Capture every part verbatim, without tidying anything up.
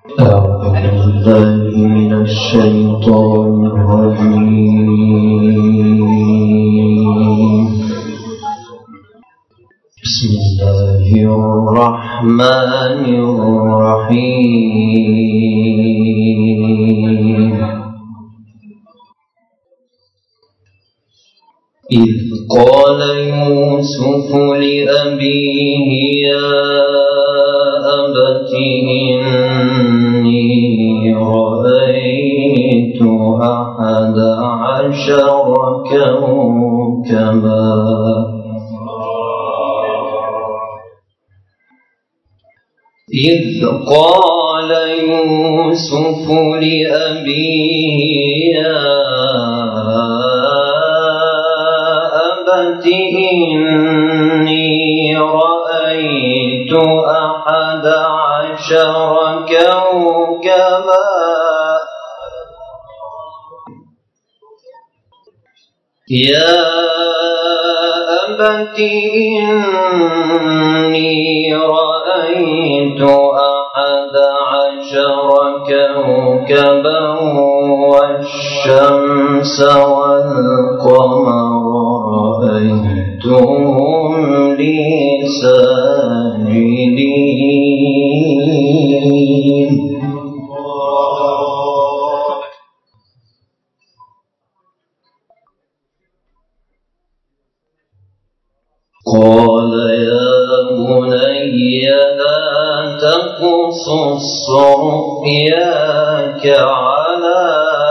أعوذ بالله من الشيطان الرجيم. بسم الله الرحمن الرحيم. إذ قال يوسف لأبيه يا أبت إني رأيت أحد عشر كوكبا إذ قال يوسف لأبيه يا أبت إني رأيت أحد عشر كوكبا يا أبت إني رأيت أحد عشر كوكبا والشمس والقمر رأيتهم لي ساجدين. قال يا بني لا تقصص رؤياك على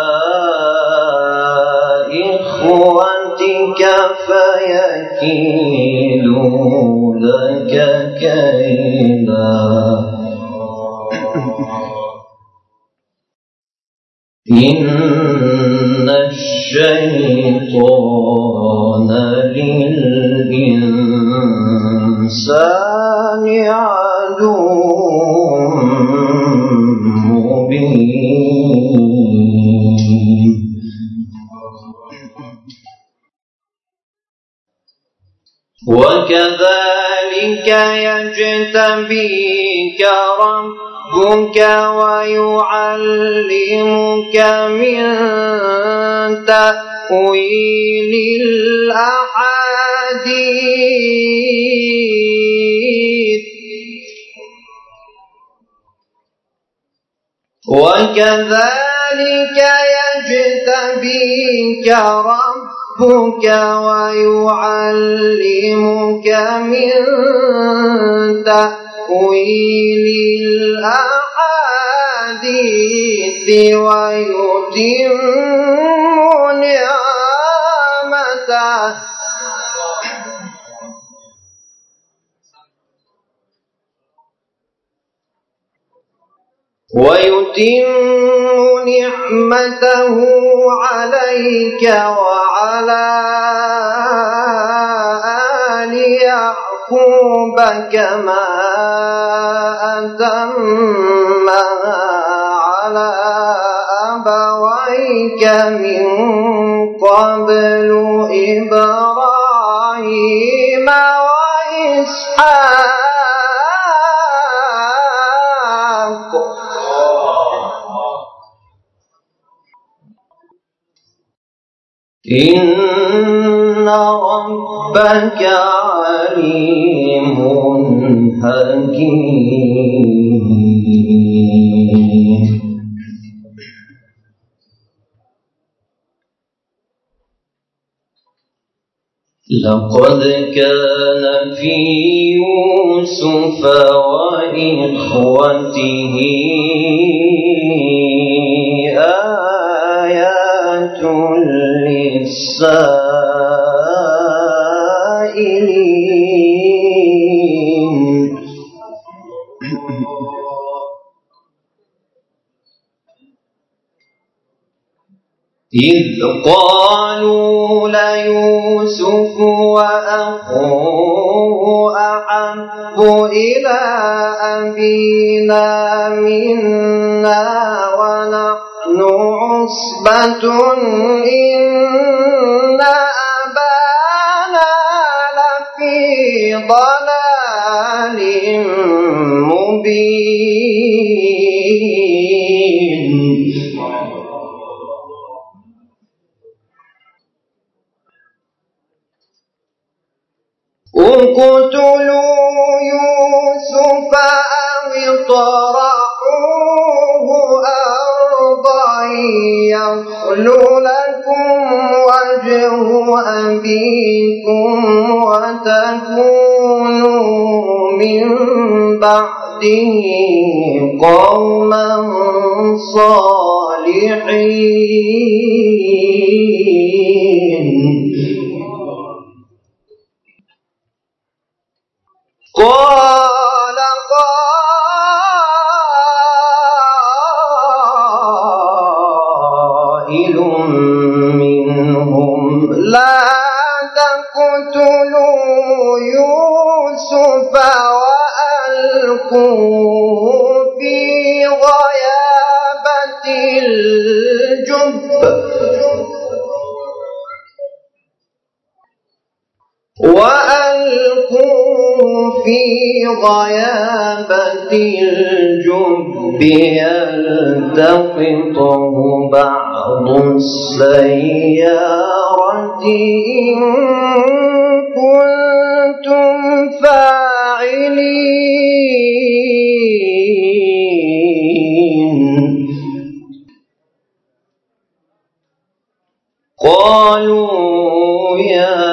إخوتك فيكيدوا لك كيدا إن الشيطان للإنسان عدو مبين. وكذلك يجتبيك ربك ويعلمك من تأويل الأحاديث وكذلك يجتبيك ربك ويعلمك من تأويل الأحاديث ويتم نعمته ويتم نعمته عليك وعلى آل يعقوب كما أتمها على أبويك من قبل إبراهيم وإسحاق إن ربك عليم حكيم. لقد كان في يوسف وإخوته آيات للسائلين. إذ قالوا ليوسف وأخوه أحب إلى أبينا منا ونحن عصبة إن أبانا لفي ضلال مبين. يحل لكم وجه أبيكم وتكونوا من بعده قوما صالحين. قال قائل منهم لا تقتلوا يوسف وألقوه في غيابة الجب وألقوه في غيابة الجب يلتقطه بعض السيارة إن كنتم فاعلين. قالوا يا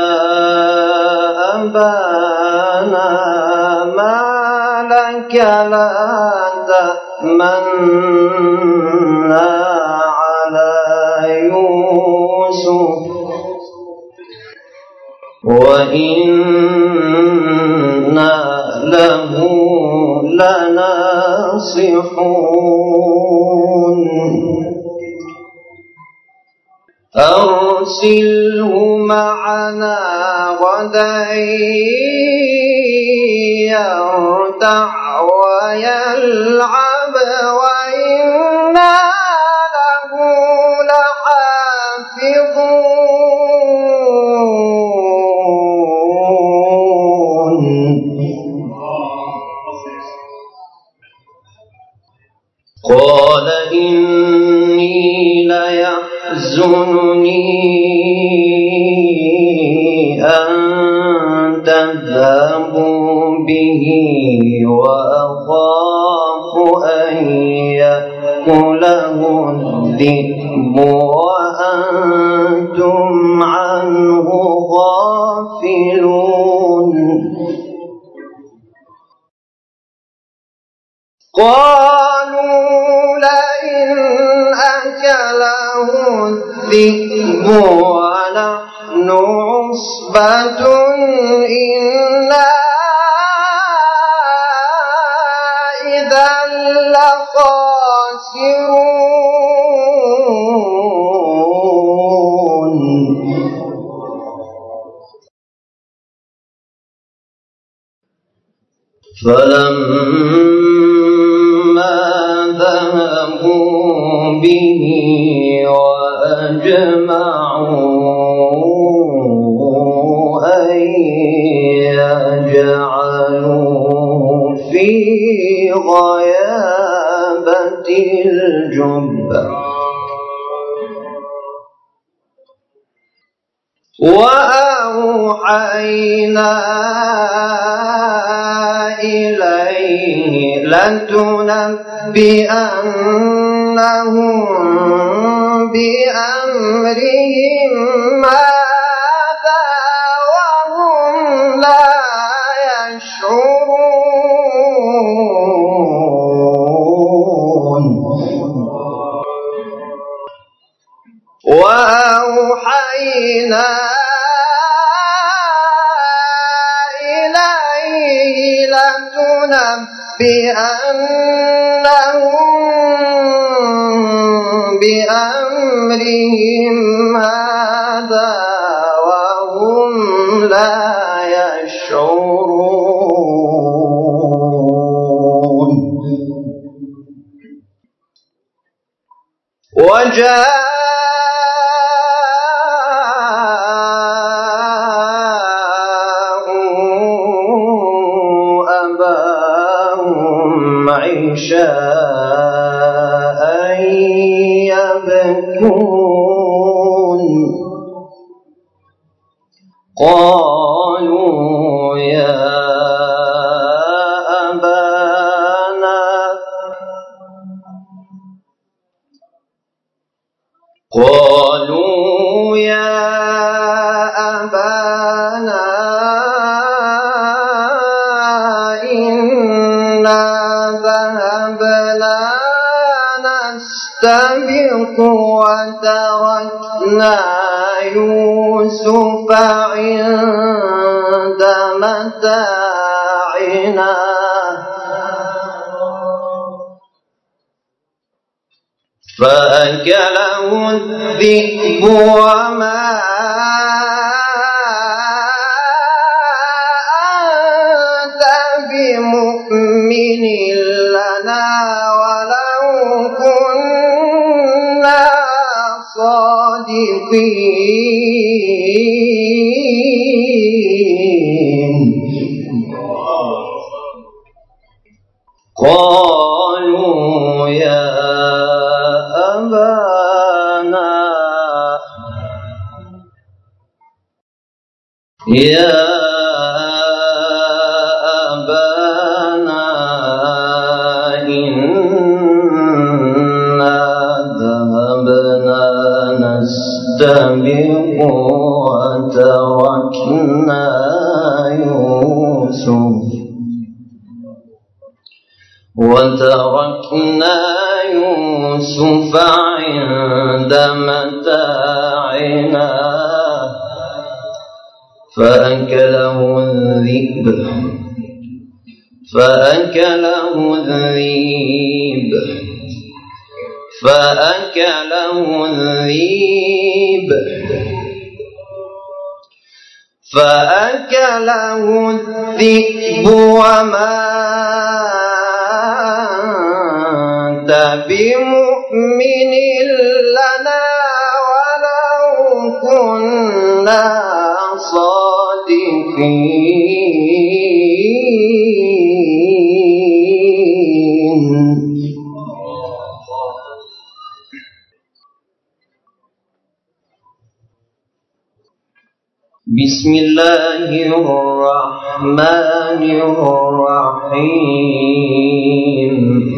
أبانا ما لك لا تأمنا على يوسف وإنا له لناصحون. أرسله معنا غدا يرتع ويلعب وإنا له لحافظون. قال إني ليحزنني أن تذهبوا به وأخاف أن يأكله الذئب وأنتم عنه غافلون. قالوا لئن أكله الذئب ونحن عصبة إنا إذا لخاسرون. فلما ذهبوا به وأجمعوا أن يجعلوه في غيابة الجب وأوحينا إليه لتنبئنهم بأمرهم هذا وهم لا يشعرون. وأوحينا إليه لتنبئنهم بأمرهم هذا وهم لا يشعرون. وجاء عشاء يبكون. قالوا يا أبانا قال لا نستبق وتركنا يوسف عند متاعنا فأكله الذئب وما أنت بمؤمن لنا ولو كنا صادقين قالوا يا أبانا يا أبانا إنا ذهبنا نستبق وتركنا يوسف وتركنا يوسف عند متاعنا فأكله الذئب فأكله الذئب فأكله الذئب فأكله الذئب وما أنت بمؤمن لنا ولو كنا صادقين بسم الله الرحمن الرحيم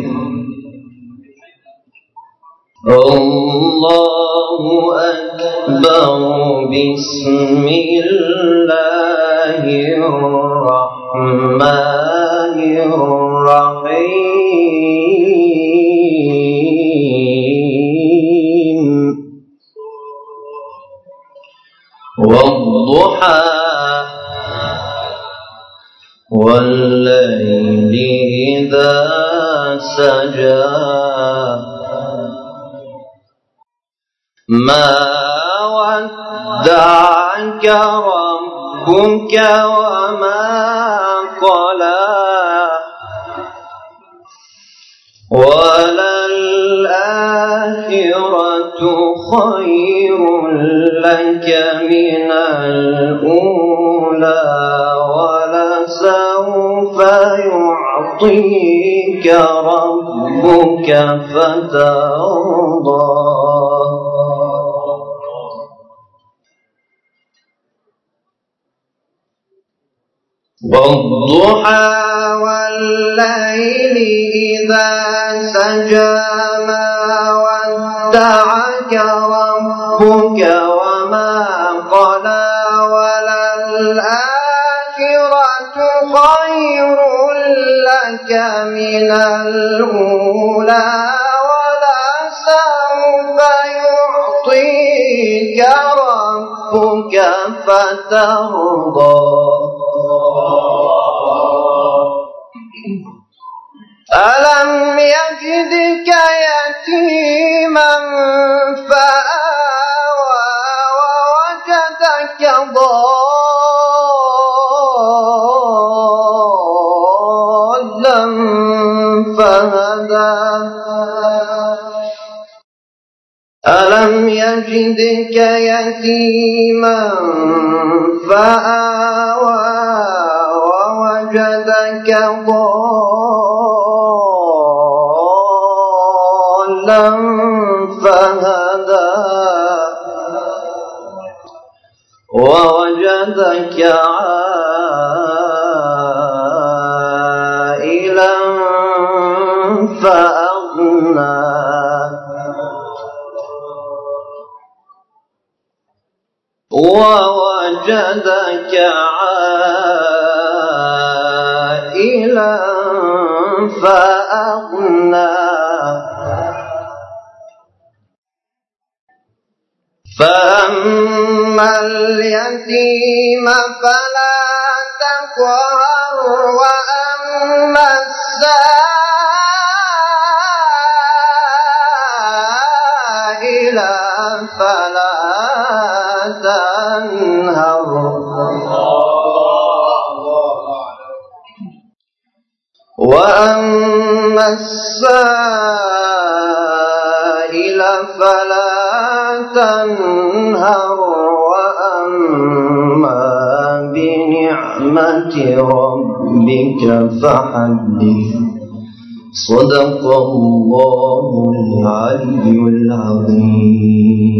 الله أكبر بسم الله الرحمن الرحيم والضحى والليل إذا سجى ما ودعك ربك وما قلى وللآخرة خير لك من الأولى ولسوف يعطيك ربك فترضى والضحى والليل إذا سجى ما ودعك ربك وما قلى وللآخرة خير لك من الأولى ولسوف يعطيك ربك فترضى ألم يجدك يتيما فآوى ووجدك ضالا فهدى ألم يجدك يتيما فآوى ووجدك ضالا فهدى ووجدك عائلا فأغنى ووجدك عائلا فأغنى وأما اليتيم فلا تقهر وأما السائل فلا تنهر وأما السائل فلا تنهر وأما بنعمة ربك فحدث. صدق الله العلي العظيم.